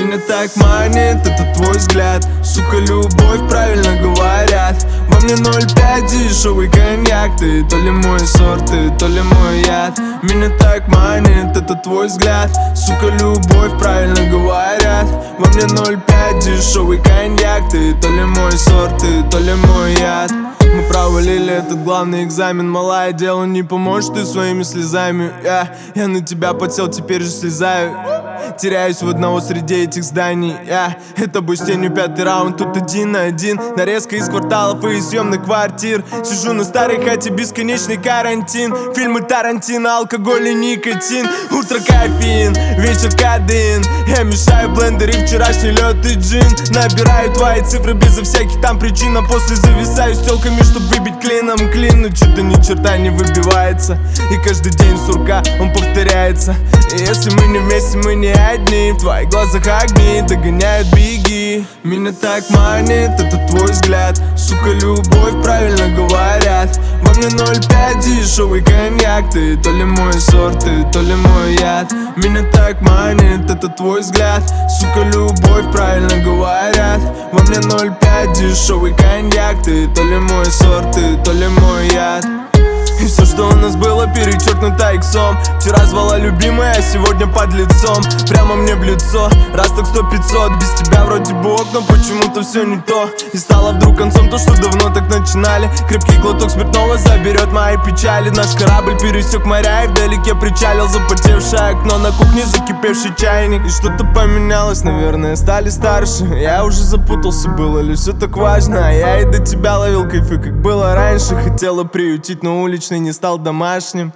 Меня так манит, это твой взгляд. Сука, любовь, правильно говорят. Во мне 0,5 дешевый коньяк. Ты то ли мой сорт, ты то ли мой яд. Меня так манит, это твой взгляд. Сука, любовь, правильно говорят. Во мне 0,5 дешевый коньяк. Ты то ли мой сорт, ты то ли мой яд. Мы провалили этот главный экзамен. Малая, делу не поможешь ты своими слезами. Я на тебя подсел, теперь же слезаю. Теряюсь в одного среди этих зданий. Это бой с тенью, 5-й раунд, тут 1 на 1. Нарезка из кварталов и из съемных квартир. Сижу на старой хате, бесконечный карантин. Фильмы Тарантино, алкоголь и никотин. Утро кофеин, вечер кадеин. Я мешаю в блендере вчерашний лед и джин. Набираю твои цифры безо всяких там причин. А после зависаю с телками, чтоб выбить клином клин. Но что-то ни черта не выбивается. И каждый день сурка, он повторяется. И если мы не вместе, мы не одни. В твоих глазах огни догоняют, беги. Меня так манит, это твой взгляд. Сука, любовь, правильно говорят. Во мне 0,5 дешевый коньяк. Ты то ли мой сорт, ты то ли мой яд. Меня так манит, это твой взгляд. Сука, любовь, правильно говорят. Во мне 0,5 дешевый коньяк. Ты то ли мой сорт, ты то ли мой яд. И все, что у нас было, перечеркнуто иксом. Вчера звала любимая, а сегодня под лицом. Прямо мне в лицо, раз так 100-500. Без тебя вроде бы ок, но почему-то все не то. И стало вдруг концом то, что давно так начинали. Крепкий глоток спиртного заберет мои печали. Наш корабль пересек моря и вдалеке причалил. Запотевшее окно, на кухне закипевший чайник. И что-то поменялось, наверное, стали старше. Я уже запутался, было ли все так важно. А я и до тебя ловил кайфы, как было раньше. Хотела приютить, но уличный не стал домашним.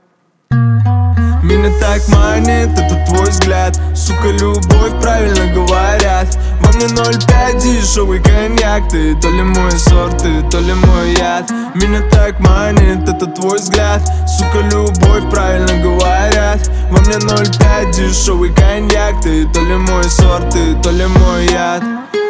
Меня так манит, это твой взгляд. Сука, любовь, правильно говорят. Во мне 0,5 дешевый коньяк. Ты то ли мой сорт, ты то ли мой яд. Меня так манит, это твой взгляд. Сука, любовь, правильно говорят. Во мне 0,5 дешевый коньяк. Ты то ли мой сорт, ты то ли мой яд.